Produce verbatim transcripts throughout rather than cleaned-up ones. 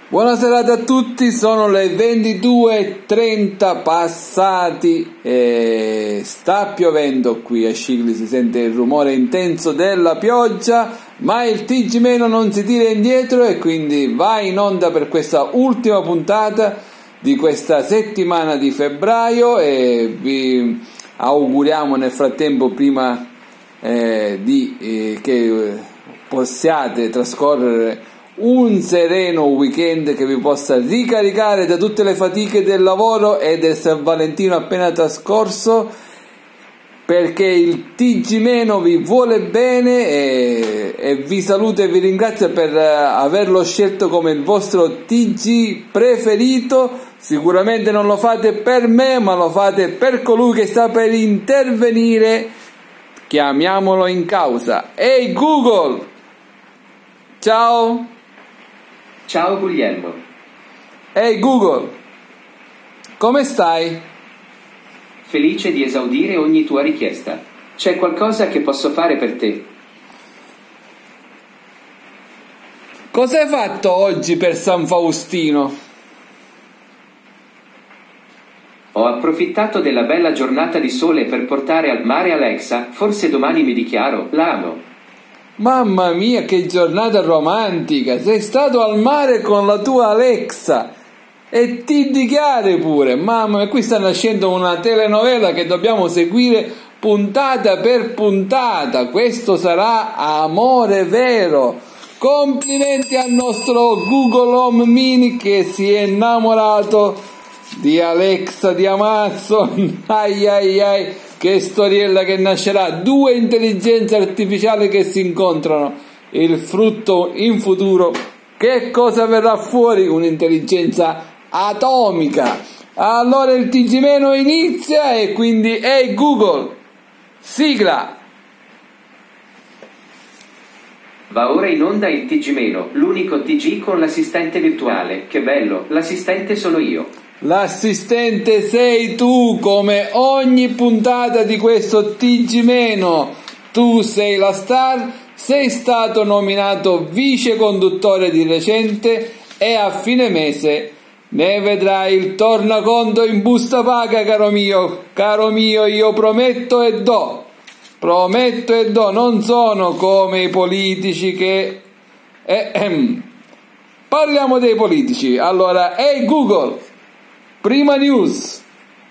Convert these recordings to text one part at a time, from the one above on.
Buona serata a tutti, sono le ventidue e trenta passati e sta piovendo qui a Scicli, si sente il rumore intenso della pioggia, ma il T G meno non si tira indietro e quindi va in onda per questa ultima puntata di questa settimana di febbraio e vi auguriamo nel frattempo prima eh, di eh, che possiate trascorrere un sereno weekend che vi possa ricaricare da tutte le fatiche del lavoro e del San Valentino appena trascorso, perché il T G meno vi vuole bene e, e vi saluta e vi ringrazia per averlo scelto come il vostro T G preferito. Sicuramente non lo fate per me, ma lo fate per colui che sta per intervenire. Chiamiamolo in causa. Ehi Google! Ciao! Ciao Guglielmo. Ehi Google, come stai? Felice di esaudire ogni tua richiesta. C'è qualcosa che posso fare per te? Cosa hai fatto oggi per San Faustino? Ho approfittato della bella giornata di sole per portare al mare Alexa, forse domani mi dichiaro, la amo. Mamma mia, che giornata romantica! Sei stato al mare con la tua Alexa e ti dichiari pure. Mamma mia, qui sta nascendo una telenovela che dobbiamo seguire puntata per puntata. Questo sarà amore vero. Complimenti al nostro Google Home Mini che si è innamorato di Alexa di Amazon. Ai ai ai, che storiella che nascerà, due intelligenze artificiali che si incontrano, il frutto in futuro, che cosa verrà fuori? Un'intelligenza atomica. Allora il T G meno inizia e quindi ehi hey Google, sigla. Va ora in onda il T G meno, l'unico T G con l'assistente virtuale. Che bello, l'assistente sono io. L'assistente sei tu, come ogni puntata di questo T G meno. Tu sei la star, sei stato nominato vice conduttore di recente e a fine mese ne vedrai il tornaconto in busta paga, caro mio. Caro mio, io prometto e do. Prometto e do, non sono come i politici che... Eh, ehm. Parliamo dei politici. Allora, ehi hey Google, prima news.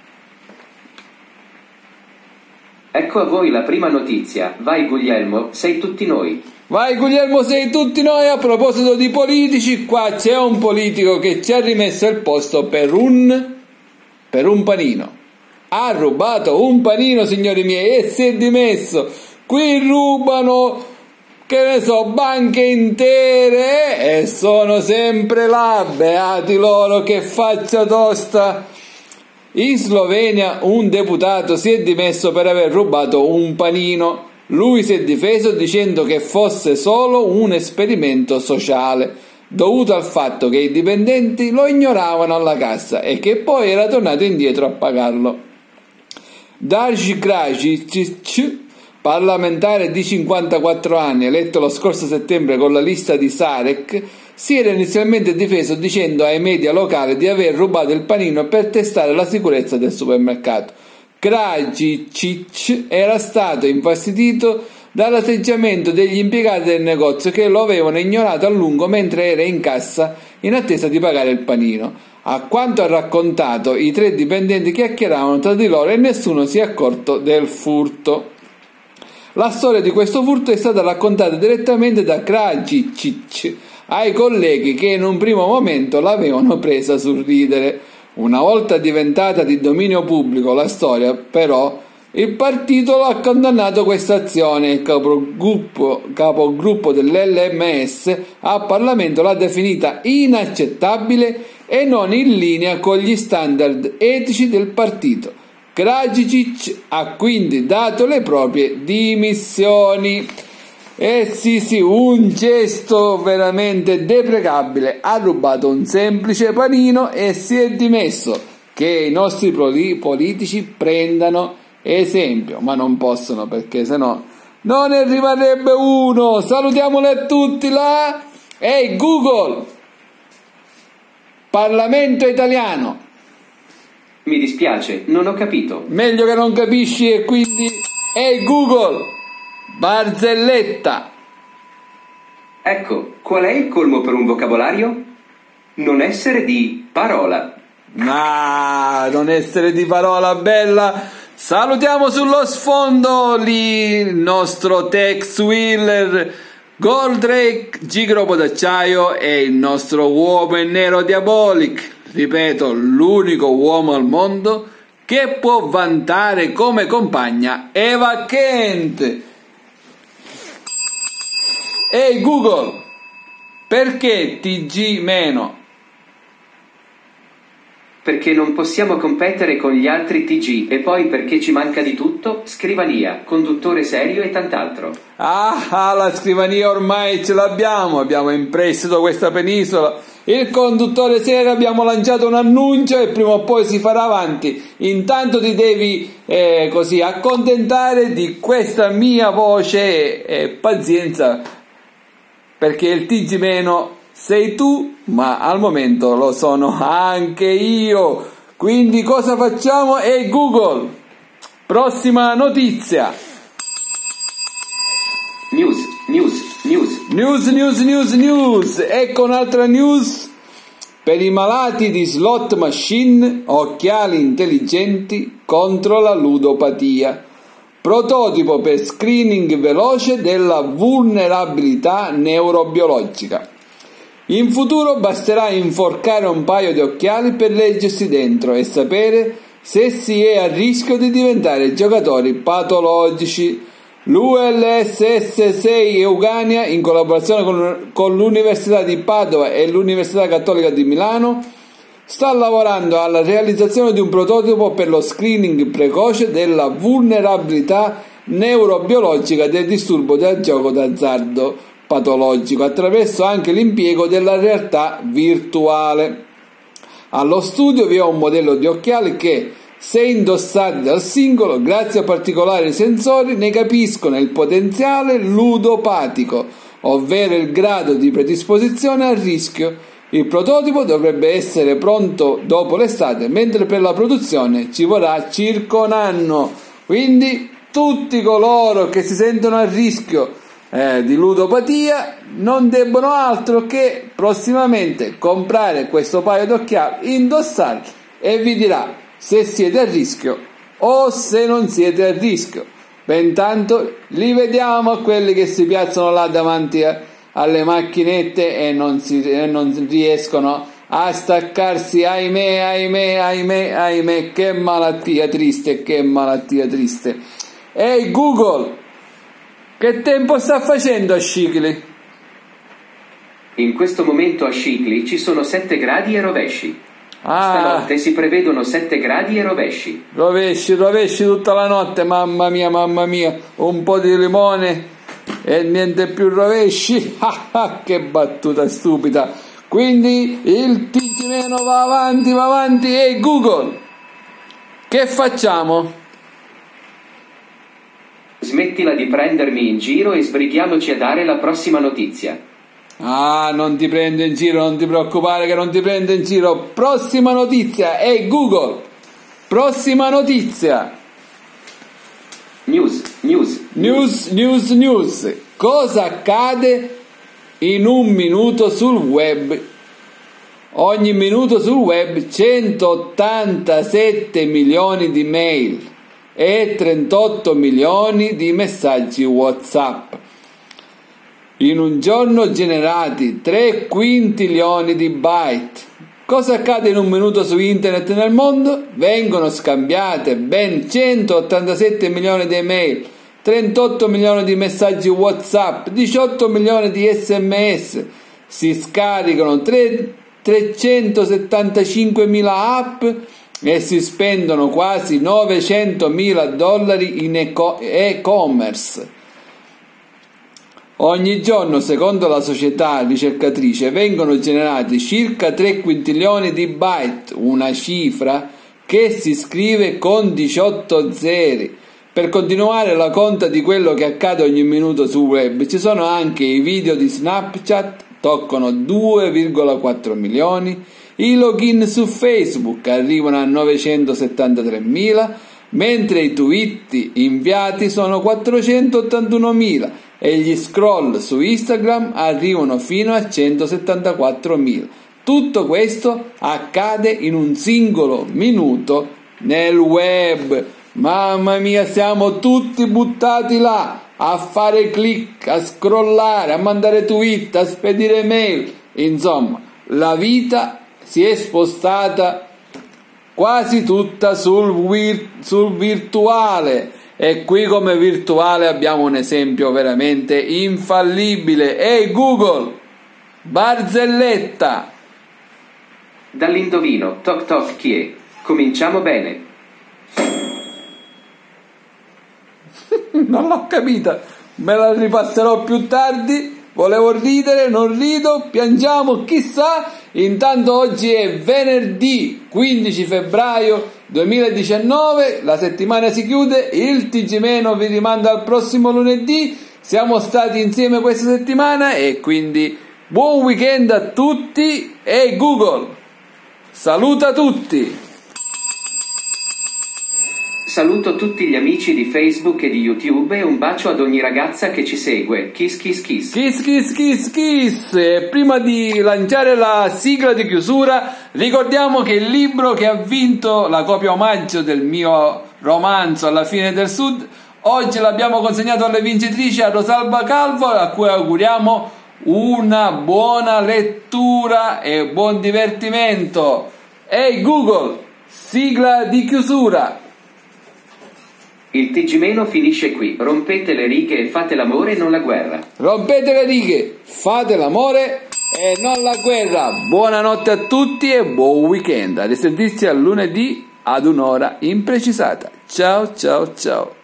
Ecco a voi la prima notizia. Vai Guglielmo, sei tutti noi. Vai Guglielmo, sei tutti noi. A proposito di politici, qua c'è un politico che ci ha rimesso il posto per un per un panino. Ha rubato un panino, signori miei, e si è dimesso. Qui rubano, che ne so, banche intere e sono sempre là, beati loro, che faccia tosta. In Slovenia un deputato si è dimesso per aver rubato un panino. Lui si è difeso dicendo che fosse solo un esperimento sociale, dovuto al fatto che i dipendenti lo ignoravano alla cassa e che poi era tornato indietro a pagarlo. Darj Krajicic, parlamentare di cinquantaquattro anni, eletto lo scorso settembre con la lista di Sarek, si era inizialmente difeso dicendo ai media locali di aver rubato il panino per testare la sicurezza del supermercato. Krajicic era stato infastidito dall'atteggiamento degli impiegati del negozio che lo avevano ignorato a lungo mentre era in cassa in attesa di pagare il panino. A quanto ha raccontato, i tre dipendenti chiacchieravano tra di loro e nessuno si è accorto del furto. La storia di questo furto è stata raccontata direttamente da Krajicic ai colleghi che in un primo momento l'avevano presa sul ridere. Una volta diventata di dominio pubblico la storia, però, il partito lo ha condannato questa azione. Il capogruppo, capogruppo dell'L M S al Parlamento l'ha definita inaccettabile e non in linea con gli standard etici del partito. Krajicic ha quindi dato le proprie dimissioni. Eh sì sì, un gesto veramente deprecabile. Ha rubato un semplice panino e si è dimesso. Che i nostri politici prendano esempio, ma non possono perché sennò non ne rimarrebbe uno. Salutiamoli a tutti là. Ehi hey Google, Parlamento italiano. Mi dispiace, non ho capito. Meglio che non capisci e quindi... Ehi Google, barzelletta. Ecco, qual è il colmo per un vocabolario? Non essere di parola. Ah, non essere di parola, bella. Salutiamo sullo sfondo lì il nostro Tex Wheeler, Goldrake, Gigrobo d'acciaio e il nostro uomo in nero Diabolic. Ripeto, l'unico uomo al mondo che può vantare come compagna Eva Kent. Ehi Google, perché T G meno? Perché non possiamo competere con gli altri T G e poi perché ci manca di tutto, scrivania, conduttore serio e tant'altro. Ah, la scrivania ormai ce l'abbiamo, abbiamo in prestito questa penisola. Il conduttore serio abbiamo lanciato un annuncio e prima o poi si farà avanti. Intanto ti devi eh, così accontentare di questa mia voce e eh, pazienza, perché il T G meno sei tu, ma al momento lo sono anche io. Quindi cosa facciamo? E Google, prossima notizia. News, news, news. News, news, news, news. Ecco un'altra news. Per i malati di slot machine, occhiali intelligenti contro la ludopatia. Prototipo per screening veloce della vulnerabilità neurobiologica. In futuro basterà inforcare un paio di occhiali per leggersi dentro e sapere se si è a rischio di diventare giocatori patologici. L'U L S S sei Eugania, in collaborazione con, con l'Università di Padova e l'Università Cattolica di Milano, sta lavorando alla realizzazione di un prototipo per lo screening precoce della vulnerabilità neurobiologica del disturbo del gioco d'azzardo patologico, attraverso anche l'impiego della realtà virtuale. Allo studio vi è un modello di occhiali che, se indossati dal singolo, grazie a particolari sensori, ne capiscono il potenziale ludopatico, ovvero il grado di predisposizione al rischio. Il prototipo dovrebbe essere pronto dopo l'estate, mentre per la produzione ci vorrà circa un anno. Quindi tutti coloro che si sentono a rischio eh, di ludopatia non debbono altro che prossimamente comprare questo paio d'occhiali, indossarli e vi dirà se siete a rischio o se non siete a rischio. Beh, intanto li vediamo a quelli che si piazzano là davanti a, alle macchinette e non, si, e non riescono a staccarsi, ahimè, ahimè, ahimè, ahimè, che malattia triste, che malattia triste. Ehi Google, che tempo sta facendo a Scicli? In questo momento a Scicli ci sono sette gradi e rovesci. Ah, Stanotte si prevedono sette gradi e rovesci. Rovesci, rovesci tutta la notte, mamma mia, mamma mia, un po' di limone e niente più rovesci. Che battuta stupida. Quindi il T G meno va avanti, va avanti. E hey, Google, che facciamo? Smettila di prendermi in giro e sbrighiamoci a dare la prossima notizia. Ah, non ti prendo in giro, non ti preoccupare che non ti prendo in giro. Prossima notizia. Ehi hey, Google, prossima notizia. News, news, news, news, news. Cosa accade in un minuto sul web? Ogni minuto sul web centottantasette milioni di mail e trentotto milioni di messaggi WhatsApp. In un giorno generati tre quintilioni di byte. Cosa accade in un minuto su internet nel mondo? Vengono scambiate ben centottantasette milioni di email, trentotto milioni di messaggi WhatsApp, diciotto milioni di sms, si scaricano trecentosettantacinquemila app e si spendono quasi novecentomila dollari in e-commerce. Ogni giorno, secondo la società ricercatrice, vengono generati circa tre quintilioni di byte, una cifra che si scrive con diciotto zeri. Per continuare la conta di quello che accade ogni minuto sul web, ci sono anche i video di Snapchat, toccano due virgola quattro milioni, I login su Facebook arrivano a novecentosettantatremila, mentre i tweet inviati sono quattrocentottantunomila e gli scroll su Instagram arrivano fino a centosettantaquattromila. Tutto questo accade in un singolo minuto nel web. Mamma mia, siamo tutti buttati là a fare click, a scrollare, a mandare tweet, a spedire mail. Insomma, la vita si è spostata quasi tutta sul, vir- sul virtuale, e qui come virtuale abbiamo un esempio veramente infallibile. Ehi Google, barzelletta! Dall'indovino, toc toc chi è? Cominciamo bene. Non l'ho capita, me la ripasserò più tardi. Volevo ridere, non rido, piangiamo, chissà. Intanto oggi è venerdì quindici febbraio duemiladiciannove, la settimana si chiude, il T G Meno vi rimanda al prossimo lunedì. Siamo stati insieme questa settimana e quindi buon weekend a tutti. E Google, saluta tutti! Saluto tutti gli amici di Facebook e di YouTube e un bacio ad ogni ragazza che ci segue. Kiss kiss kiss. Kiss kiss kiss kiss. E prima di lanciare la sigla di chiusura, ricordiamo che il libro che ha vinto la copia omaggio del mio romanzo Alla fine del Sud, oggi l'abbiamo consegnato alle vincitrici, a Rosalba Calvo, a cui auguriamo una buona lettura e buon divertimento. Ehi Google, sigla di chiusura. Il T G Meno finisce qui. Rompete le righe e fate l'amore e non la guerra. Rompete le righe, fate l'amore e non la guerra. Buonanotte a tutti e buon weekend. A risentirci a lunedì ad un'ora imprecisata. Ciao ciao ciao.